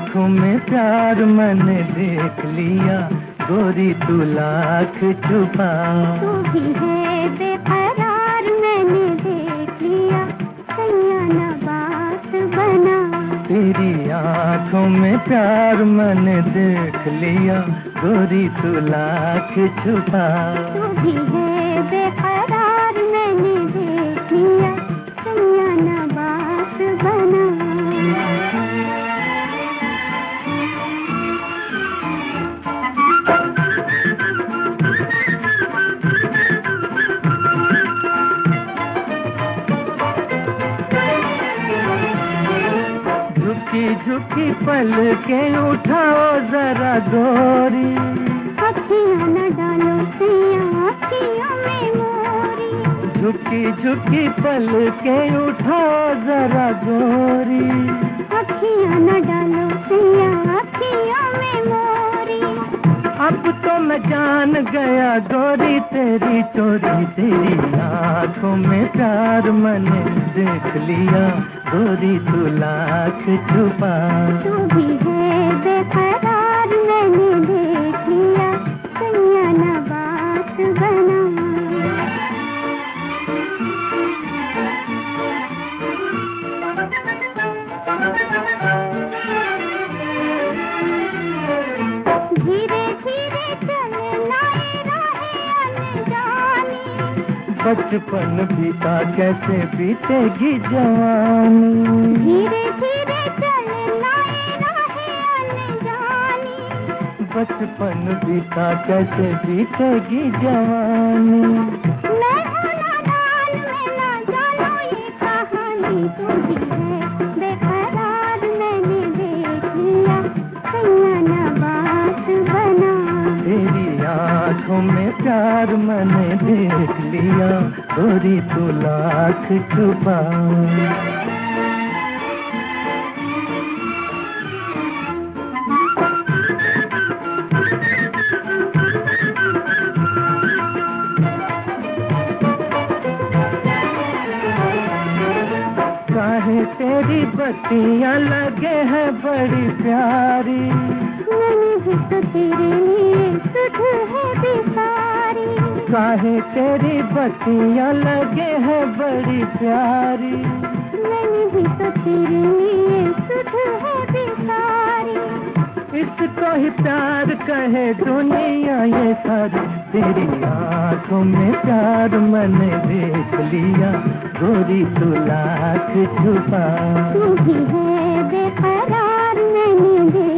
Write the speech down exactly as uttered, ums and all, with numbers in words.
आँखों में प्यार मैंने देख लिया, गोरी तू लाख छुपा। तू भी है बेकरार मैंने देख लिया, सैया ना बात बना। तेरी आँखों में प्यार मैंने देख लिया, गोरी तू लाख छुपा। तू भी है बेकरार मैंने देख लिया, सैया ना बात बना। झुकी झुकी पल के उठाओ जरा गोरी, अखियाँ न डालो सैया अखियों में मोरी। झुकी झुकी पल के उठाओ जरा गोरी, अखियाँ न डालो सैया अखियों में मोरी। अब तो मैं जान गया गोरी तेरी चोरी, तेरी आँखों में प्यार मैंने देख लिया, गोरी तू लाख छुपा। तू भी है बेकरार मैंने देख लिया, सैया ना बात बना। धीरे धीरे चलना ये राहें अनजानी, बचपन बीता कैसे बीतेगी जवानी। धीरे धीरे चलना ये राहें अनजानी, बचपन बीता कैसे बीतेगी जवानी। मैं हूँ नादान मैं ना जानूं ये कहानी। तू भी है बेकरार मैंने देख लिया, सैया ना बात बना। तेरी आँखों में प्यार मैंने देख लिया, गोरी तू लाख छुपा। काहे तेरी बत्तियाँ लगे हैं बड़ी प्यारी, मैंने भी तो तेरे लिए सुध है बेसारी। काहे तेरी बत्तियाँ लगे हैं बड़ी प्यारी, मैंने भी तो तेरे लिए सुध है बेसारी। इसको ही प्यार कहे दुनिया ये सारी। तेरी आँखों में प्यार मैंने देख लिया, गोरी तू लाख छुपा। तू भी है बेकरार मैंने देख